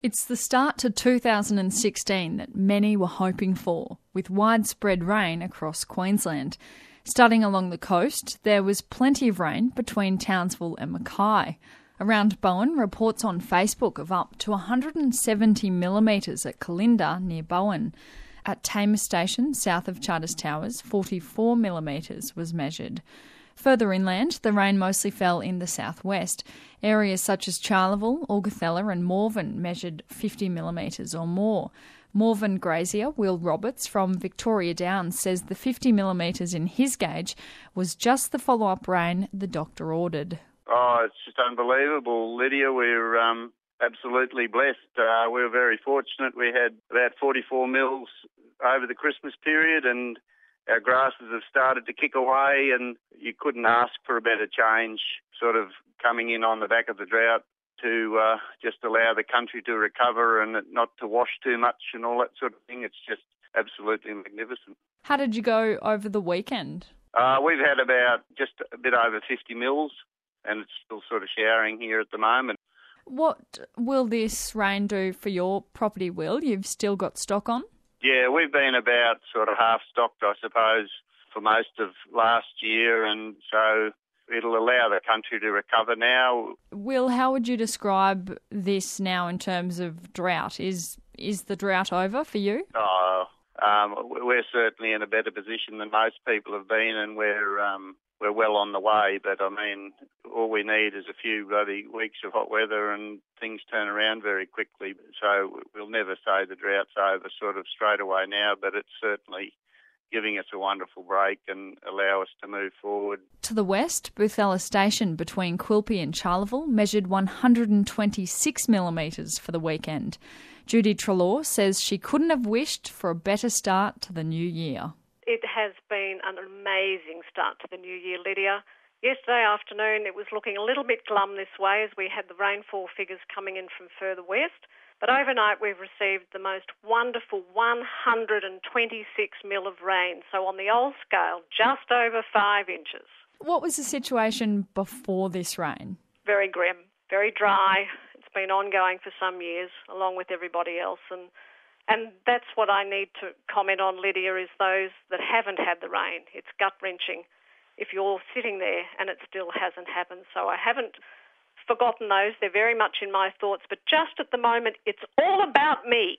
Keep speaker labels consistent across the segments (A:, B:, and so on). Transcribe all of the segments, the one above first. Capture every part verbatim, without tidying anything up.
A: It's the start to two thousand sixteen that many were hoping for, with widespread rain across Queensland. Starting along the coast, there was plenty of rain between Townsville and Mackay. Around Bowen, reports on Facebook of up to one hundred seventy millimetres at Kalinda near Bowen. At Tamer Station, south of Charters Towers, forty-four millimetres was measured. Further inland, the rain mostly fell in the southwest. Areas such as Charleville, Augathella and Morven measured fifty millimetres or more. Morven grazier Will Roberts from Victoria Downs says the fifty millimetres in his gauge was just the follow-up rain the doctor ordered.
B: Oh, it's just unbelievable, Lydia. We're um, absolutely blessed. Uh, we were very fortunate. We had about forty-four mils over the Christmas period, and our grasses have started to kick away, and you couldn't ask for a better change, sort of coming in on the back of the drought to uh, just allow the country to recover and not to wash too much and all that sort of thing. It's just absolutely magnificent.
A: How did you go over the weekend?
B: Uh, we've had about just a bit over fifty mils, and it's still sort of showering here at the moment.
A: What will this rain do for your property, Will? You've still got stock on?
B: Yeah, we've been about sort of half stocked, I suppose, for most of last year, and so it'll allow the country to recover now.
A: Will, how would you describe this now in terms of drought? Is is the drought over for you?
B: Oh, um, we're certainly in a better position than most people have been, and we're um, we're well on the way. But I mean, all we need is a few bloody weeks of hot weather, and things turn around very quickly. So we'll never say the drought's over sort of straight away now, but it's certainly giving us a wonderful break and allow us to move forward.
A: To the west, Boothella Station between Quilpie and Charleville measured one hundred twenty-six millimetres for the weekend. Judy Trelaw says she couldn't have wished for a better start to the new year.
C: It has been an amazing start to the new year, Lydia. Yesterday afternoon it was looking a little bit glum this way as we had the rainfall figures coming in from further west. But overnight we've received the most wonderful one hundred twenty-six mil of rain, so on the old scale, just over five inches.
A: What was the situation before this rain?
C: Very grim, very dry. It's been ongoing for some years, along with everybody else. And, and that's what I need to comment on, Lydia, is those that haven't had the rain. It's gut-wrenching if you're sitting there and it still hasn't happened. So I haven't forgotten those. They're very much in my thoughts, but just at the moment it's all about me.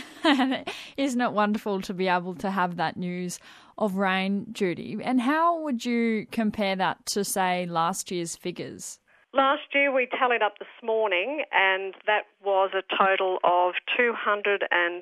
A: Isn't it wonderful to be able to have that news of rain, Judy? And how would you compare that to, say, last year's figures?
C: Last year we tallied up this morning and that was a total of two hundred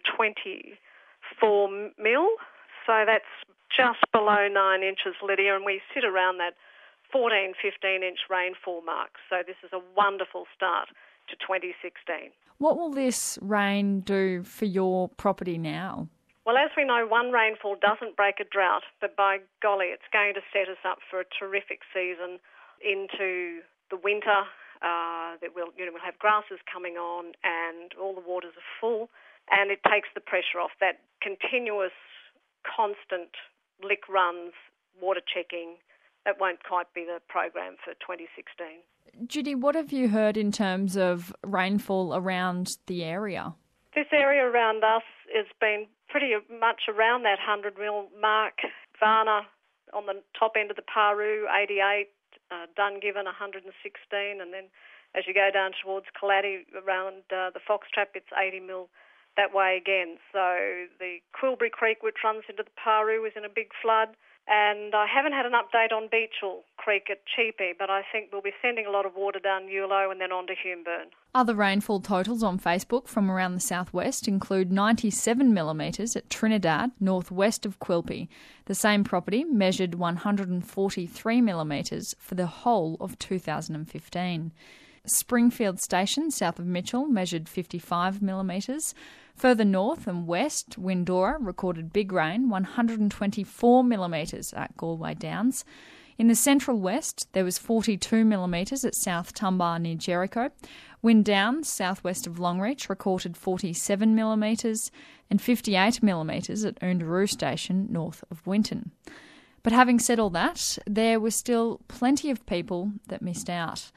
C: twenty-four mil, so that's just below nine inches, Lydia, and we sit around that fourteen, fifteen inch rainfall mark. So this is a wonderful start to twenty sixteen.
A: What will this rain do for your property now?
C: Well, as we know, one rainfall doesn't break a drought, but by golly, it's going to set us up for a terrific season into the winter. Uh, that we'll, you know, we'll have grasses coming on and all the waters are full, and it takes the pressure off. That continuous, constant lick runs, water checking, that won't quite be the program for twenty sixteen.
A: Judy, what have you heard in terms of rainfall around the area?
C: This area around us has been pretty much around that one hundred mil mark. Varna on the top end of the Paru, eighty-eight, uh, Dungiven, one hundred sixteen, and then as you go down towards Kaladi around uh, the Fox Trap, it's eighty mil that way again. So the Quilbury Creek, which runs into the Paru, is in a big flood. And I haven't had an update on Beechall Creek at Cheapy, but I think we'll be sending a lot of water down Yulo and then on to Humeburn.
A: Other rainfall totals on Facebook from around the southwest include ninety-seven millimetres at Trinidad, northwest of Quilpie. The same property measured one hundred forty-three millimetres for the whole of two thousand fifteen. Springfield Station, south of Mitchell, measured fifty-five millimetres. Further north and west, Windora recorded big rain, one hundred twenty-four millimetres at Galway Downs. In the central west, there was forty-two millimetres at South Tumbar near Jericho. Wind Downs, southwest of Longreach, recorded forty-seven millimetres and fifty-eight millimetres at Oondaroo Station, north of Winton. But having said all that, there were still plenty of people that missed out.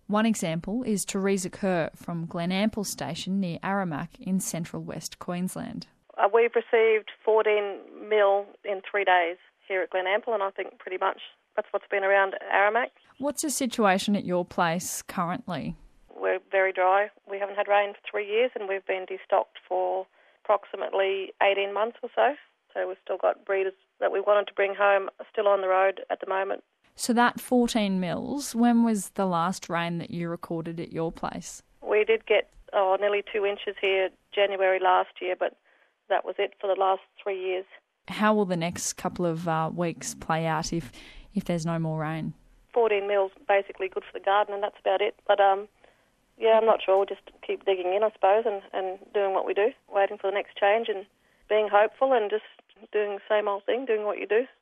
A: One example is Teresa Kerr from Glenample Station near Aramac in central West Queensland.
D: Uh, we've received fourteen mil in three days here at Glenample, and I think pretty much that's what's been around Aramac.
A: What's the situation at your place currently?
D: We're very dry. We haven't had rain for three years and we've been destocked for approximately eighteen months or so. So we've still got breeders that we wanted to bring home still on the road at the moment.
A: So that fourteen mils, when was the last rain that you recorded at your place?
D: We did get oh, nearly two inches here January last year, but that was it for the last three years.
A: How will the next couple of uh, weeks play out if, if there's no more rain?
D: fourteen mils basically good for the garden and that's about it. But um, yeah, I'm not sure. We'll just keep digging in, I suppose, and, and doing what we do, waiting for the next change and being hopeful and just doing the same old thing, doing what you do.